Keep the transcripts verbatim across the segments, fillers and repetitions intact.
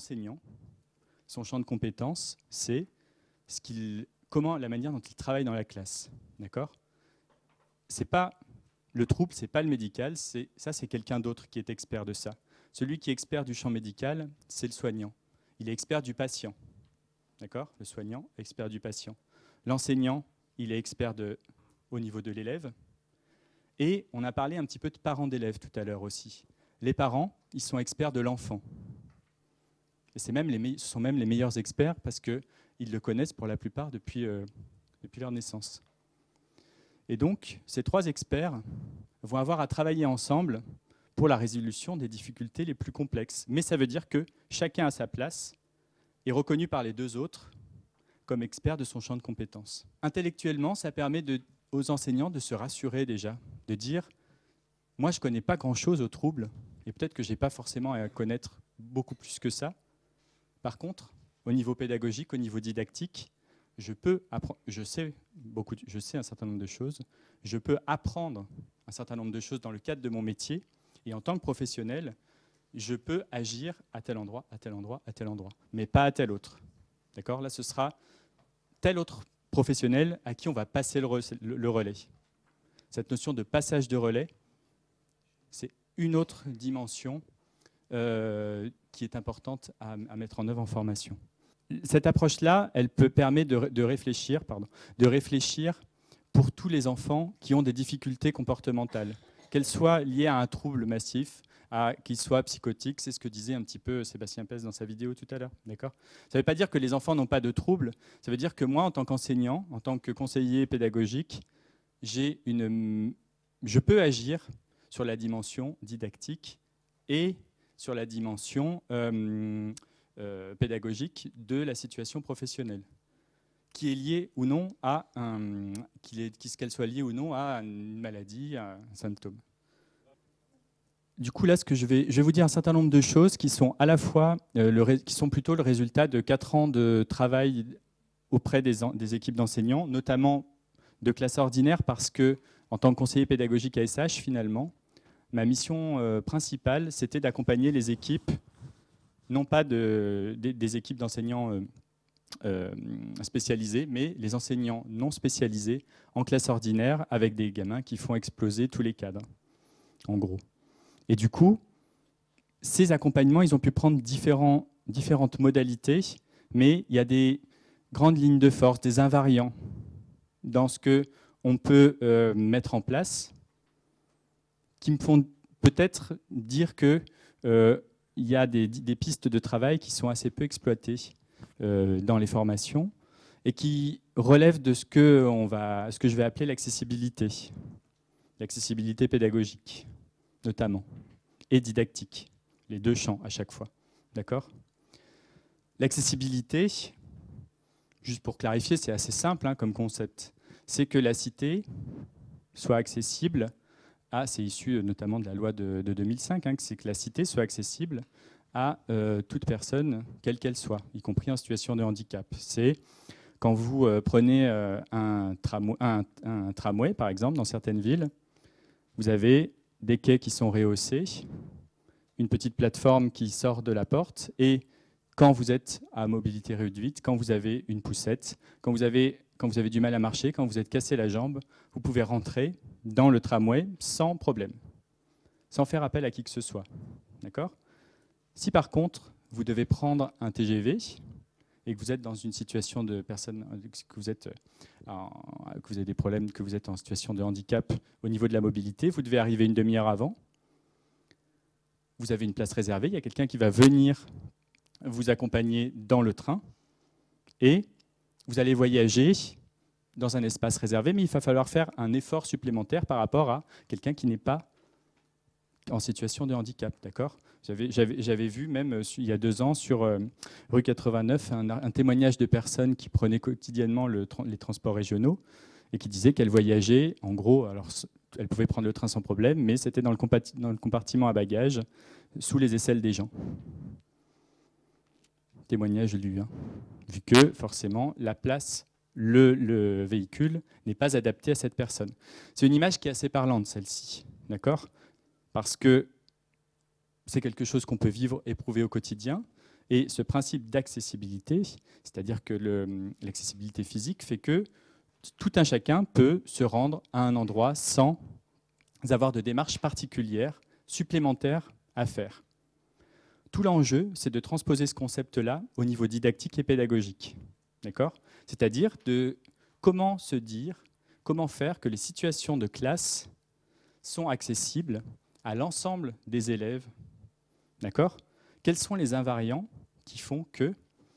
l'enseignant, son champ de compétences, c'est ce qu'il, comment, la manière dont il travaille dans la classe. D'accord ? C'est pas le trouble, c'est pas le médical, c'est, ça c'est quelqu'un d'autre qui est expert de ça. Celui qui est expert du champ médical, c'est le soignant. Il est expert du patient. D'accord ? Le soignant, expert du patient. L'enseignant, il est expert de, au niveau de l'élève. Et on a parlé un petit peu de parents d'élèves tout à l'heure aussi. Les parents, ils sont experts de l'enfant. Et c'est même les, ce sont même les meilleurs experts parce qu'ils le connaissent pour la plupart depuis, euh, depuis leur naissance. Et donc, ces trois experts vont avoir à travailler ensemble pour la résolution des difficultés les plus complexes. Mais ça veut dire que chacun à sa place est reconnu par les deux autres comme expert de son champ de compétences. Intellectuellement, ça permet de, aux enseignants de se rassurer déjà, de dire « moi, je ne connais pas grand-chose aux troubles, et peut-être que je n'ai pas forcément à connaître beaucoup plus que ça. Par contre, au niveau pédagogique, au niveau didactique, je, peux je, sais beaucoup, je sais un certain nombre de choses, je peux apprendre un certain nombre de choses dans le cadre de mon métier, et en tant que professionnel, je peux agir à tel endroit, à tel endroit, à tel endroit, mais pas à tel autre. » D'accord ? Là, ce sera tel autre professionnel à qui on va passer le, re le relais. Cette notion de passage de relais, c'est une autre dimension euh, qui est importante à, à mettre en œuvre en formation. Cette approche-là, elle peut permettre de, de, réfléchir, pardon, de réfléchir pour tous les enfants qui ont des difficultés comportementales, qu'elles soient liées à un trouble massif, qu'ils soient psychotiques, c'est ce que disait un petit peu Sébastien Pes dans sa vidéo tout à l'heure. D'accord ? Ça ne veut pas dire que les enfants n'ont pas de troubles, ça veut dire que moi, en tant qu'enseignant, en tant que conseiller pédagogique, j'ai une, je peux agir sur la dimension didactique et sur la dimension euh, euh, pédagogique de la situation professionnelle, qui est liée ou non à un, qu'elle soit liée ou non à une maladie, à un symptôme. Du coup, là, ce que je vais, je vais vous dire un certain nombre de choses qui sont à la fois, euh, le, qui sont plutôt le résultat de quatre ans de travail auprès des, des équipes d'enseignants, notamment de classe ordinaire, parce que, en tant que conseiller pédagogique à S H, finalement, ma mission euh, principale, c'était d'accompagner les équipes, non pas de, des, des équipes d'enseignants euh, euh, spécialisés, mais les enseignants non spécialisés en classe ordinaire, avec des gamins qui font exploser tous les cadres, en gros. Et du coup, ces accompagnements, ils ont pu prendre différents, différentes modalités, mais il y a des grandes lignes de force, des invariants dans ce qu'on peut euh, mettre en place, qui me font peut-être dire qu'il euh, y a des, des pistes de travail qui sont assez peu exploitées euh, dans les formations et qui relèvent de ce que, on va, ce que je vais appeler l'accessibilité, l'accessibilité pédagogique, notamment, et didactique, les deux champs à chaque fois. D'accord ? L'accessibilité, juste pour clarifier, c'est assez simple hein, comme concept. C'est que la cité soit accessible à, c'est issu notamment de la loi de, de deux mille cinq, hein, c'est que la cité soit accessible à euh, toute personne, quelle qu'elle soit, y compris en situation de handicap. C'est quand vous euh, prenez euh, un, tramway, un, un tramway, par exemple, dans certaines villes, vous avez des quais qui sont rehaussés, une petite plateforme qui sort de la porte, et quand vous êtes à mobilité réduite, quand vous avez une poussette, quand vous avez, quand vous avez du mal à marcher, quand vous êtes cassé la jambe, vous pouvez rentrer dans le tramway sans problème, sans faire appel à qui que ce soit. D'accord ? Si par contre, vous devez prendre un T G V, et que vous êtes dans une situation de personne, que vous, êtes en, que vous avez des problèmes, que vous êtes en situation de handicap au niveau de la mobilité, vous devez arriver une demi-heure avant, vous avez une place réservée, il y a quelqu'un qui va venir vous accompagner dans le train, et vous allez voyager dans un espace réservé, mais il va falloir faire un effort supplémentaire par rapport à quelqu'un qui n'est pas en situation de handicap, d'accord ? J'avais, j'avais, j'avais vu même il y a deux ans sur euh, rue quatre-vingt-neuf un, un témoignage de personnes qui prenaient quotidiennement le, les transports régionaux et qui disaient qu'elles voyageaient, en gros, alors elles pouvaient prendre le train sans problème, mais c'était dans le, dans le compartiment à bagages, sous les aisselles des gens. Témoignage lu, hein. Vu que forcément la place, le, le véhicule n'est pas adapté à cette personne. C'est une image qui est assez parlante, celle-ci, d'accord ? Parce que c'est quelque chose qu'on peut vivre, éprouver au quotidien. Et ce principe d'accessibilité, c'est-à-dire que l'accessibilité physique fait que tout un chacun peut se rendre à un endroit sans avoir de démarche particulière, supplémentaire à faire. Tout l'enjeu, c'est de transposer ce concept-là au niveau didactique et pédagogique. D'accord ? C'est-à-dire de comment se dire, comment faire que les situations de classe sont accessibles à l'ensemble des élèves. D'accord ? Quels sont les invariants qui font que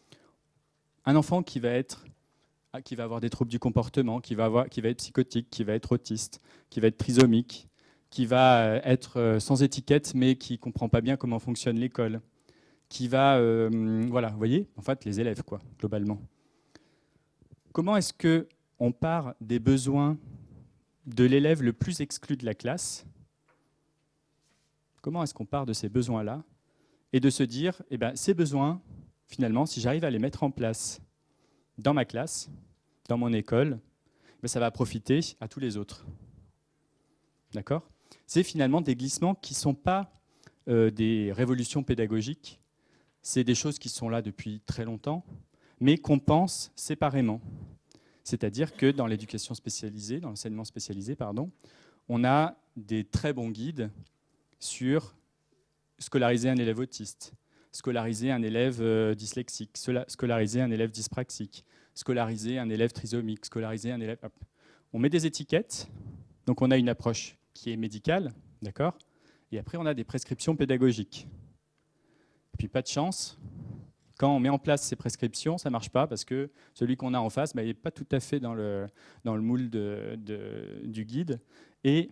un enfant qui va être qui va avoir des troubles du comportement, qui va avoir, qui va être psychotique, qui va être autiste, qui va être trisomique, qui va être sans étiquette mais qui ne comprend pas bien comment fonctionne l'école, qui va, euh, voilà, vous voyez, en fait, les élèves, quoi, globalement. Comment est-ce qu'on part des besoins de l'élève le plus exclu de la classe? Comment est-ce qu'on part de ces besoins-là et de se dire, eh ben, ces besoins, finalement, si j'arrive à les mettre en place dans ma classe, dans mon école, ben, ça va profiter à tous les autres. D'accord ? C'est finalement des glissements qui ne sont pas euh, des révolutions pédagogiques, c'est des choses qui sont là depuis très longtemps, mais qu'on pense séparément. C'est-à-dire que dans l'éducation spécialisée, dans l'enseignement spécialisé, pardon, on a des très bons guides sur scolariser un élève autiste, scolariser un élève euh, dyslexique, scolariser un élève dyspraxique, scolariser un élève trisomique, scolariser un élève... Hop. On met des étiquettes, donc on a une approche qui est médicale, d'accord ? Et après, on a des prescriptions pédagogiques. Et puis, pas de chance, quand on met en place ces prescriptions, ça ne marche pas parce que celui qu'on a en face, bah, il n'est pas tout à fait dans le, dans le moule de, de, du guide. Et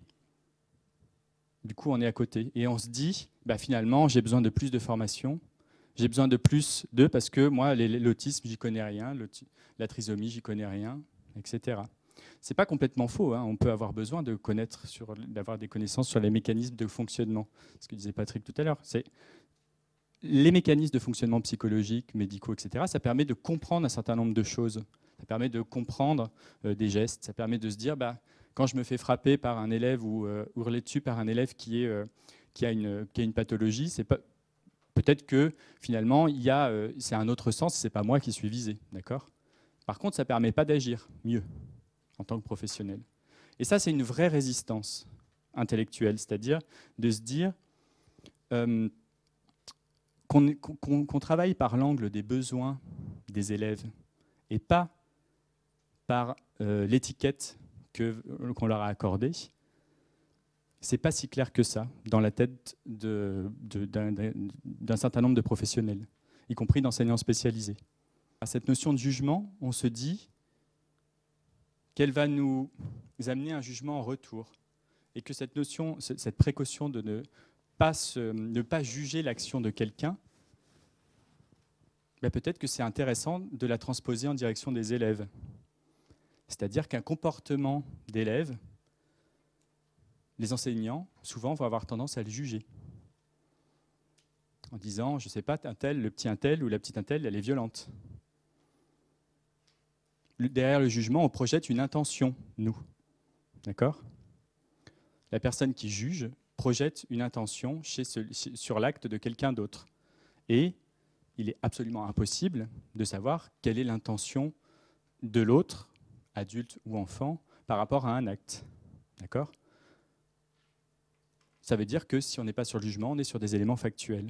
du coup, on est à côté. Et on se dit, bah, finalement, j'ai besoin de plus de formation. J'ai besoin de plus de, parce que moi, l'autisme, j'y connais rien. La trisomie, j'y connais rien, et cetera. Ce n'est pas complètement faux. Hein. On peut avoir besoin de connaître, d'avoir des connaissances sur les mécanismes de fonctionnement. Ce que disait Patrick tout à l'heure, c'est les mécanismes de fonctionnement psychologique, médicaux, et cetera. Ça permet de comprendre un certain nombre de choses. Ça permet de comprendre euh, des gestes. Ça permet de se dire, bah, quand je me fais frapper par un élève ou euh, hurler dessus par un élève qui, est, euh, qui, a, une, qui a une pathologie, c'est pas, peut-être que finalement, il y a, euh, c'est un autre sens, c'est pas moi qui suis visé, d'accord ? Par contre, ça ne permet pas d'agir mieux en tant que professionnel. Et ça, c'est une vraie résistance intellectuelle, c'est-à-dire de se dire euh, qu'on, qu'on, qu'on travaille par l'angle des besoins des élèves et pas par euh, l'étiquette que, qu'on leur a accordée. C'est pas si clair que ça dans la tête de, de, d'un, d'un certain nombre de professionnels, y compris d'enseignants spécialisés. À cette notion de jugement, on se dit qu'elle va nous amener un jugement en retour et que cette notion, cette précaution de ne pas, se, ne pas juger l'action de quelqu'un, ben peut-être que c'est intéressant de la transposer en direction des élèves. C'est-à-dire qu'un comportement d'élève, les enseignants, souvent, vont avoir tendance à le juger. En disant, je ne sais pas, un tel, le petit un tel ou la petite un telle, elle est violente. Derrière le jugement, on projette une intention, nous. D'accord ? La personne qui juge projette une intention chez ce, sur l'acte de quelqu'un d'autre. Et il est absolument impossible de savoir quelle est l'intention de l'autre, adulte ou enfant, par rapport à un acte. D'accord ? Ça veut dire que si on n'est pas sur le jugement, on est sur des éléments factuels.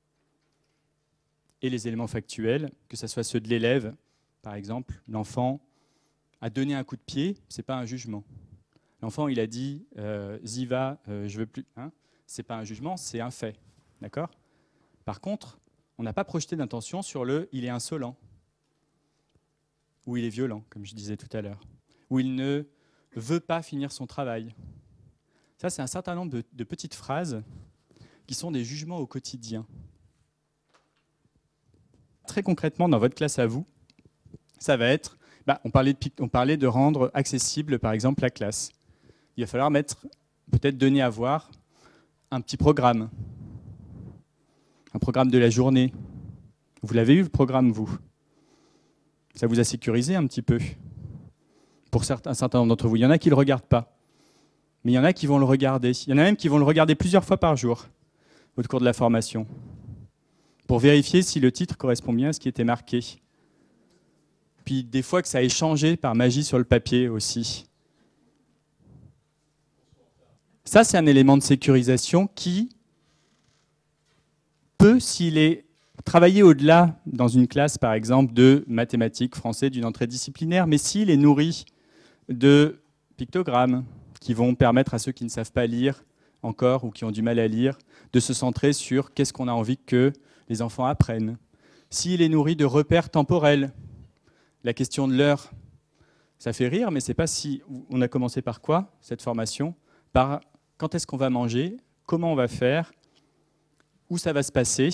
Et les éléments factuels, que ce soit ceux de l'élève, par exemple, l'enfant a donné un coup de pied, ce n'est pas un jugement. L'enfant, il a dit euh, « Ziva, euh, je veux plus hein », ce n'est pas un jugement, c'est un fait. D'accord ? Par contre, on n'a pas projeté d'intention sur le « il est insolent » ou « il est violent », comme je disais tout à l'heure, ou « il ne veut pas finir son travail ». Ça, c'est un certain nombre de, de petites phrases qui sont des jugements au quotidien. Très concrètement, dans votre classe à vous, ça va être, bah, on, parlait de, on parlait de rendre accessible, par exemple, la classe. Il va falloir mettre, peut-être donner à voir un petit programme, un programme de la journée. Vous l'avez eu, le programme, vous ? Ça vous a sécurisé un petit peu. Pour certains, un certain nombre d'entre vous, il y en a qui ne le regardent pas. Mais il y en a qui vont le regarder. Il y en a même qui vont le regarder plusieurs fois par jour au cours de la formation. pour vérifier si le titre correspond bien à ce qui était marqué. Puis des fois que ça ait changé par magie sur le papier aussi. Ça, c'est un élément de sécurisation qui peut, s'il est travaillé au-delà, dans une classe par exemple de mathématiques, français, d'une entrée disciplinaire, mais s'il est nourri de pictogrammes qui vont permettre à ceux qui ne savent pas lire encore ou qui ont du mal à lire de se centrer sur qu'est-ce qu'on a envie que les enfants apprennent. S'il est nourri de repères temporels, la question de l'heure, ça fait rire, mais c'est pas si... On a commencé par quoi, cette formation? Par quand est-ce qu'on va manger, comment on va faire, où ça va se passer.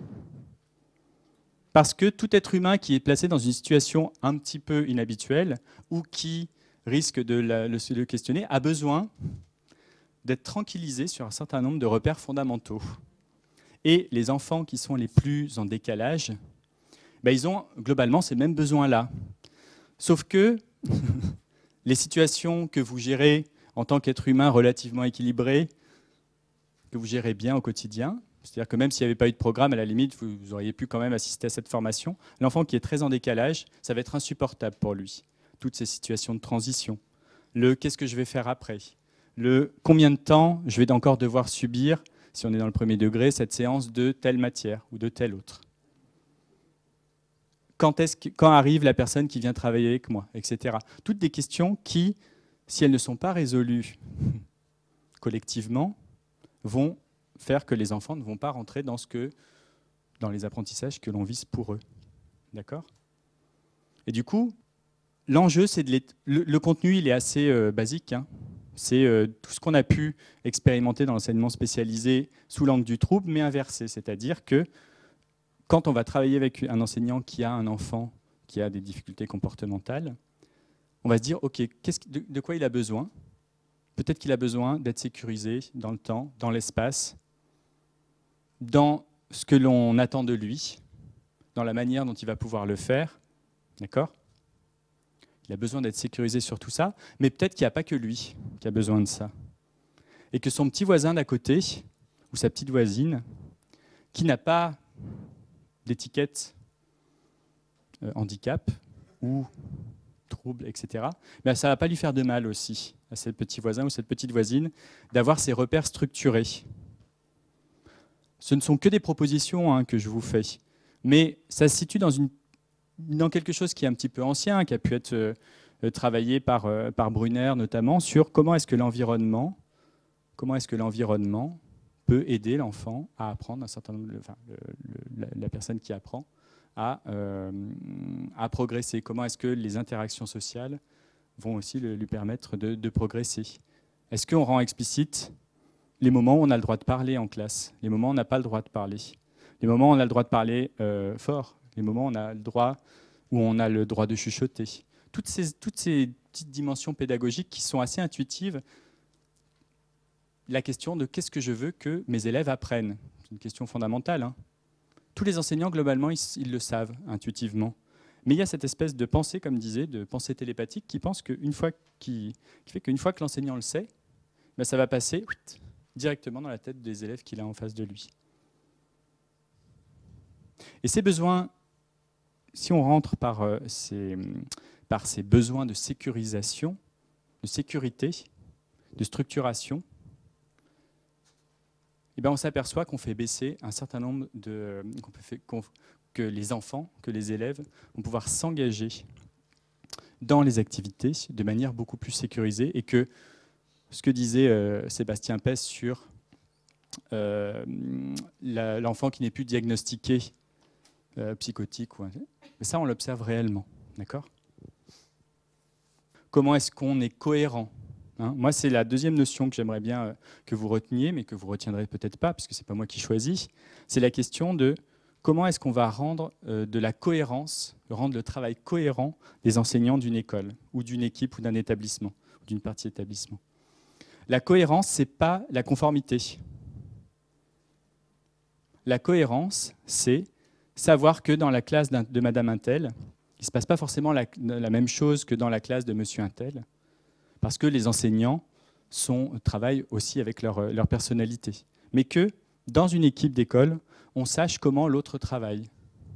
Parce que tout être humain qui est placé dans une situation un petit peu inhabituelle ou qui risque de la, le, le questionner a besoin d'être tranquillisé sur un certain nombre de repères fondamentaux. Et les enfants qui sont les plus en décalage, ben ils ont globalement ces mêmes besoins-là. Sauf que les situations que vous gérez en tant qu'être humain relativement équilibré, que vous gérez bien au quotidien, c'est-à-dire que même s'il n'y avait pas eu de programme, à la limite, vous, vous auriez pu quand même assister à cette formation. L'enfant qui est très en décalage, ça va être insupportable pour lui. Toutes ces situations de transition. Le « qu'est-ce que je vais faire après ?» Le « combien de temps je vais encore devoir subir, si on est dans le premier degré, cette séance de telle matière ou de telle autre. Quand, est-ce que, quand arrive la personne qui vient travailler avec moi, et cetera. Toutes des questions qui, si elles ne sont pas résolues collectivement, vont faire que les enfants ne vont pas rentrer dans, ce que, dans les apprentissages que l'on vise pour eux. D'accord ? Et du coup, l'enjeu, c'est de les... le, le contenu, il est assez euh, basique. Hein. C'est euh, tout ce qu'on a pu expérimenter dans l'enseignement spécialisé sous l'angle du trouble, mais inversé. C'est-à-dire que quand on va travailler avec un enseignant qui a un enfant qui a des difficultés comportementales, on va se dire, OK, qu'est-ce, de, de quoi il a besoin ? Peut-être qu'il a besoin d'être sécurisé dans le temps, dans l'espace, dans ce que l'on attend de lui, dans la manière dont il va pouvoir le faire. D'accord ? Il a besoin d'être sécurisé sur tout ça, mais peut-être qu'il n'y a pas que lui qui a besoin de ça. Et que son petit voisin d'à côté, ou sa petite voisine, qui n'a pas d'étiquette euh, handicap ou trouble, et cetera, mais ça ne va pas lui faire de mal aussi, à ce petit voisin ou cette petite voisine, d'avoir ses repères structurés. Ce ne sont que des propositions hein, que je vous fais, mais ça se situe dans, une, dans quelque chose qui est un petit peu ancien, qui a pu être euh, travaillé par, euh, par Brunner notamment, sur comment est-ce que l'environnement, comment est-ce que l'environnement peut aider l'enfant à apprendre, un certain nombre, enfin, le, le, la, la personne qui apprend, à, euh, à progresser. Comment est-ce que les interactions sociales vont aussi le, lui permettre de, de progresser. Est-ce qu'on rend explicite les moments où on a le droit de parler en classe, les moments où on n'a pas le droit de parler, les moments où on a le droit de parler euh, fort, les moments où on a le droit, où on a le droit de chuchoter. Toutes ces, toutes ces petites dimensions pédagogiques qui sont assez intuitives. La question de qu'est-ce que je veux que mes élèves apprennent, c'est une question fondamentale. Hein. Tous les enseignants, globalement, ils, ils le savent intuitivement. Mais il y a cette espèce de pensée, comme disait, de pensée télépathique qui pense qu'une fois, qui, qui fait qu'une fois que l'enseignant le sait, ben ça va passer directement dans la tête des élèves qu'il a en face de lui. Et ces besoins, si on rentre par, euh, ces, par ces besoins de sécurisation, de sécurité, de structuration, eh ben on s'aperçoit qu'on fait baisser un certain nombre de... Qu'on peut faire, qu'on, que les enfants, que les élèves vont pouvoir s'engager dans les activités de manière beaucoup plus sécurisée et que ce que disait euh, Sébastien Pes sur euh, la, l'enfant qui n'est plus diagnostiqué euh, psychotique, ou, mais ça on l'observe réellement, d'accord ? Comment est-ce qu'on est cohérent ? Hein, moi, c'est la deuxième notion que j'aimerais bien euh, que vous reteniez, mais que vous ne retiendrez peut-être pas, parce que ce n'est pas moi qui choisis. C'est la question de comment est-ce qu'on va rendre euh, de la cohérence, rendre le travail cohérent des enseignants d'une école, ou d'une équipe, ou d'un établissement, ou d'une partie d'établissement. La cohérence, ce n'est pas la conformité. La cohérence, c'est savoir que dans la classe de Madame Untel, il ne se passe pas forcément la, la même chose que dans la classe de Monsieur Untel, parce que les enseignants sont, travaillent aussi avec leur, leur personnalité. Mais que dans une équipe d'école, on sache comment l'autre travaille.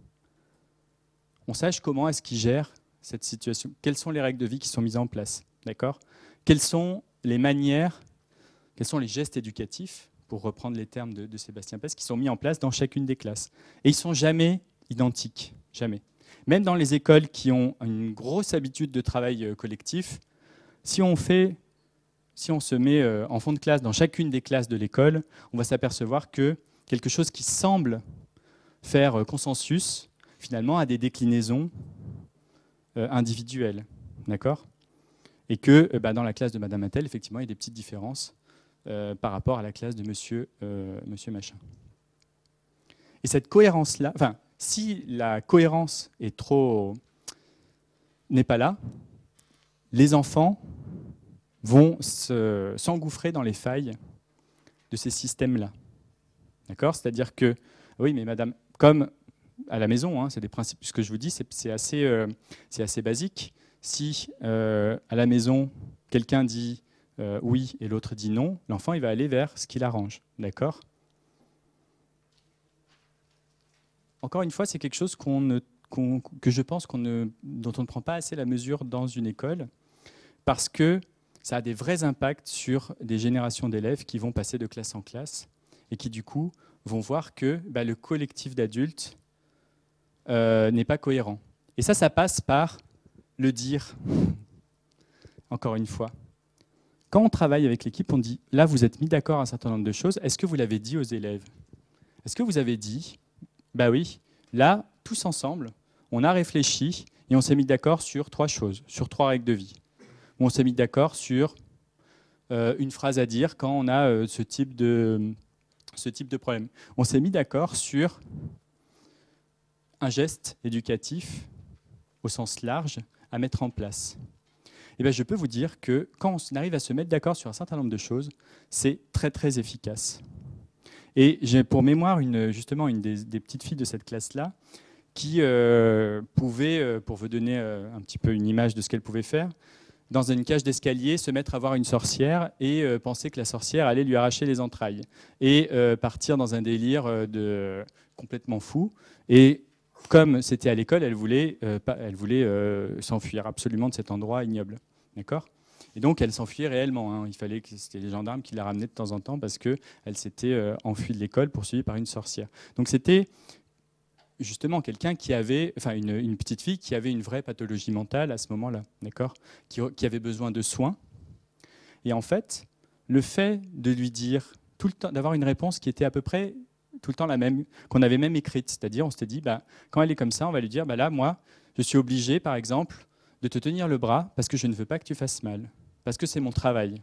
On sache comment est-ce qu'il gère cette situation. Quelles sont les règles de vie qui sont mises en place, d'accord ? Quelles sont les manières, quels sont les gestes éducatifs, pour reprendre les termes de, de Sébastien Pes, qui sont mis en place dans chacune des classes. Et ils ne sont jamais identiques, jamais. Même dans les écoles qui ont une grosse habitude de travail collectif, si on fait, si on se met en fond de classe dans chacune des classes de l'école, on va s'apercevoir que quelque chose qui semble faire consensus, finalement, a des déclinaisons euh, individuelles, d'accord ? Et que euh, bah, dans la classe de Madame Attel, effectivement, il y a des petites différences euh, par rapport à la classe de Monsieur, euh, Monsieur Machin. Et cette cohérence-là, enfin, si la cohérence est trop, n'est pas là, les enfants vont se, s'engouffrer dans les failles de ces systèmes-là, d'accord ? C'est-à-dire que, oui, mais Madame, comme à la maison, hein, c'est des principes, ce que je vous dis, c'est, c'est, assez, euh, c'est assez basique. Si euh, à la maison, quelqu'un dit euh, oui et l'autre dit non, l'enfant il va aller vers ce qui l'arrange, d'accord ? Encore une fois, c'est quelque chose qu'on ne, qu'on, que je pense qu'on ne, dont on ne prend pas assez la mesure dans une école, parce que ça a des vrais impacts sur des générations d'élèves qui vont passer de classe en classe et qui du coup vont voir que bah, le collectif d'adultes Euh, n'est pas cohérent. Et ça, ça passe par le dire, encore une fois. Quand on travaille avec l'équipe, on dit, là, vous êtes mis d'accord à un certain nombre de choses, est-ce que vous l'avez dit aux élèves ? Est-ce que vous avez dit, bah oui, là, tous ensemble, on a réfléchi et on s'est mis d'accord sur trois choses, sur trois règles de vie. On s'est mis d'accord sur euh, une phrase à dire quand on a euh, ce type de, ce type de problème. On s'est mis d'accord sur un geste éducatif au sens large à mettre en place. Et bien, je peux vous dire que quand on arrive à se mettre d'accord sur un certain nombre de choses, c'est très très efficace. Et j'ai pour mémoire une, justement une des, des petites filles de cette classe-là qui euh, pouvait, euh, pour vous donner euh, un petit peu une image de ce qu'elle pouvait faire, dans une cage d'escalier, se mettre à voir une sorcière et euh, penser que la sorcière allait lui arracher les entrailles. Et euh, partir dans un délire euh, de, complètement fou. Et comme c'était à l'école, elle voulait, euh, pas, elle voulait euh, s'enfuir absolument de cet endroit ignoble. D'accord ? Et donc, elle s'enfuyait réellement. Hein. Il fallait que c'était les gendarmes qui la ramenaient de temps en temps parce qu'elle s'était euh, enfuie de l'école poursuivie par une sorcière. Donc, c'était justement quelqu'un qui avait, enfin, une, une petite fille qui avait une vraie pathologie mentale à ce moment-là, d'accord ? qui, qui avait besoin de soins. Et en fait, le fait de lui dire tout le temps, d'avoir une réponse qui était à peu près tout le temps la même, qu'on avait même écrite. C'est-à-dire, on s'était dit, bah, quand elle est comme ça, on va lui dire, bah, là, moi, je suis obligé, par exemple, de te tenir le bras parce que je ne veux pas que tu fasses mal, parce que c'est mon travail.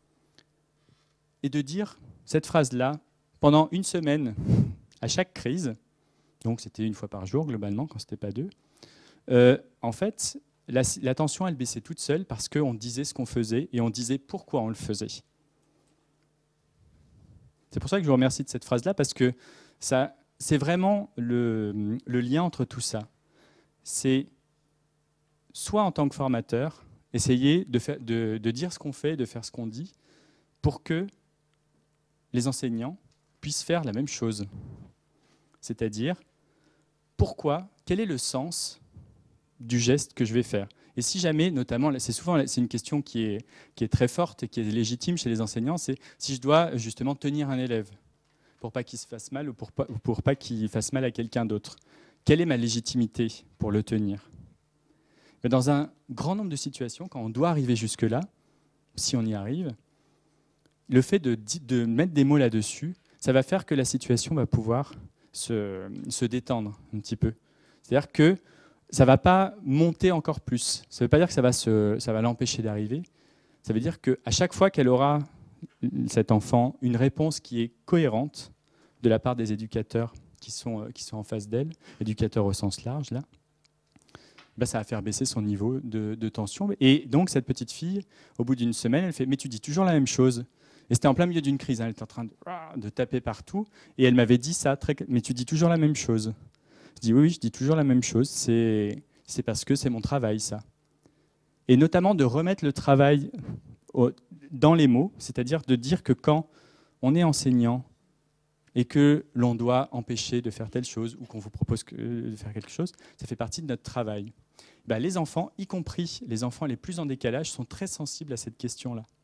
Et de dire cette phrase-là pendant une semaine, à chaque crise, donc c'était une fois par jour, globalement, quand ce n'était pas deux, euh, en fait, la, la tension, elle baissait toute seule parce qu'on disait ce qu'on faisait et on disait pourquoi on le faisait. C'est pour ça que je vous remercie de cette phrase-là, parce que ça, c'est vraiment le, le lien entre tout ça. C'est soit en tant que formateur, essayer de, faire, de, de dire ce qu'on fait, de faire ce qu'on dit, pour que les enseignants puissent faire la même chose. C'est-à-dire, pourquoi, quel est le sens du geste que je vais faire ? Et si jamais, notamment, c'est souvent c'est une question qui est, qui est très forte et qui est légitime chez les enseignants, c'est si je dois justement tenir un élève pour pas qu'il se fasse mal ou pour pas, pour pas qu'il fasse mal à quelqu'un d'autre. Quelle est ma légitimité pour le tenir ? Mais dans un grand nombre de situations, quand on doit arriver jusque-là, si on y arrive, le fait de, de mettre des mots là-dessus, ça va faire que la situation va pouvoir se, se détendre un petit peu. C'est-à-dire que ça ne va pas monter encore plus. Ça ne veut pas dire que ça va, se, ça va l'empêcher d'arriver. Ça veut dire qu'à chaque fois qu'elle aura, cet enfant, une réponse qui est cohérente de la part des éducateurs qui sont, qui sont en face d'elle, éducateurs au sens large, là, ben ça va faire baisser son niveau de, de tension. Et donc, cette petite fille, au bout d'une semaine, elle fait « Mais tu dis toujours la même chose ». Et c'était en plein milieu d'une crise. Hein. Elle était en train de, de taper partout. Et elle m'avait dit ça, très, mais tu dis toujours la même chose. Je dis oui, oui, je dis toujours la même chose. C'est, c'est parce que c'est mon travail, ça. Et notamment de remettre le travail au, dans les mots, c'est-à-dire de dire que quand on est enseignant, et que l'on doit empêcher de faire telle chose ou qu'on vous propose que, de faire quelque chose, ça fait partie de notre travail. Ben, les enfants, y compris les enfants les plus en décalage, sont très sensibles à cette question-là.